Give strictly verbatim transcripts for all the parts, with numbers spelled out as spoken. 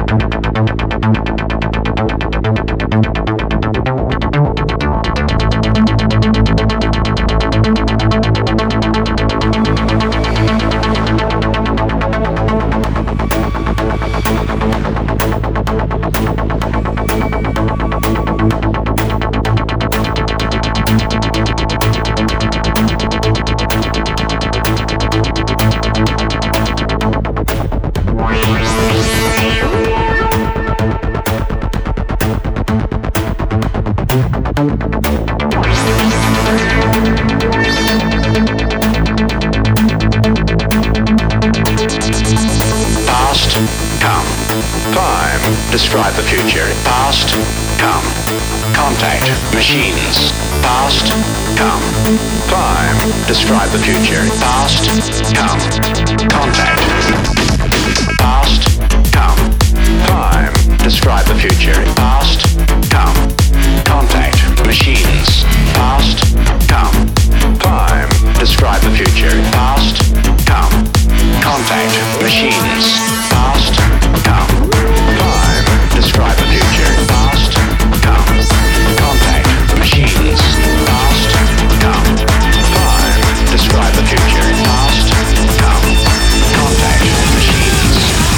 Describe the future. Past, come. Contact, machines. Past, come. Time. Describe the future. Past, come. Contact. Past, come. Time. Describe the future. Past, come. Contact, machines. Past, come. Time. Describe the future. Past, come. Contact, machines. Past, come. Time. Describe the future. Past, come. Contact, machines. Past, come. Time. Describe the future. Past, come. Contact, machines.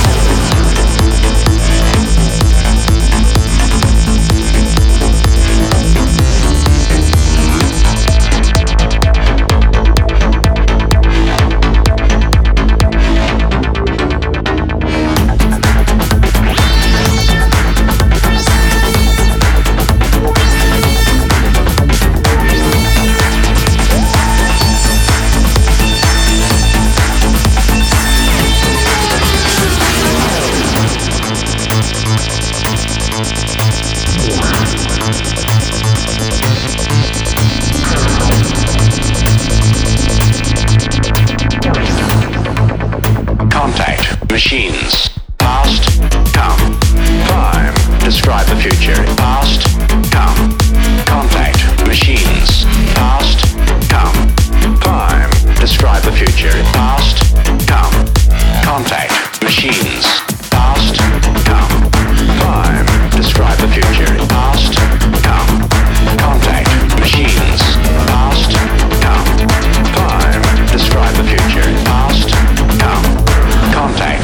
Machines. Past, come. Time. Describe the future. Past, come. Contact. Machines. Past, come. Time. Describe the future. Past, come. Contact. Machines. Past, come. Time. Describe the future. Past, come. Contact. Machines. Past, come. Time. Describe the future. Past, come. Contact.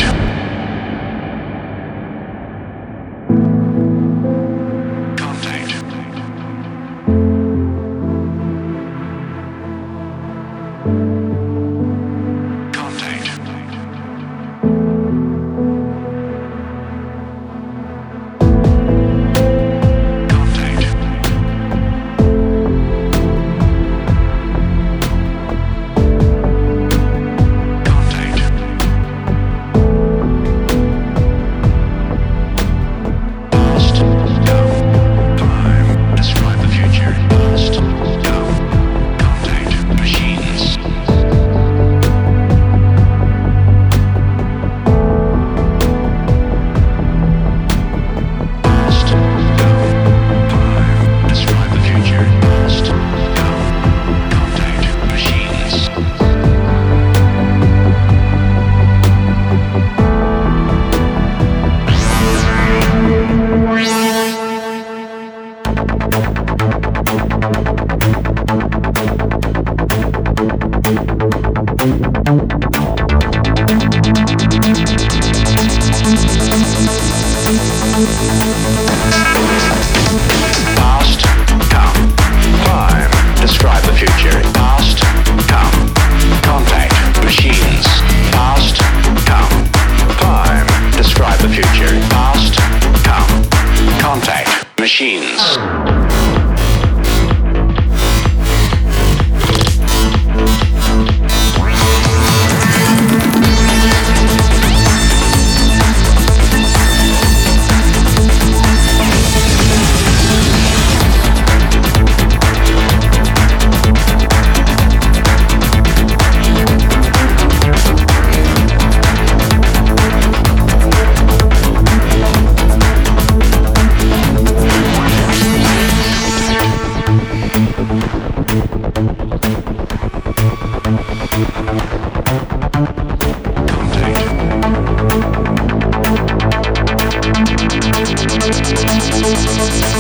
Past, come. Time. Describe the future. Past, come. Contact. Machines. Past, come. Time. Describe the future. Past, come. Contact. Machines.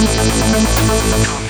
Contact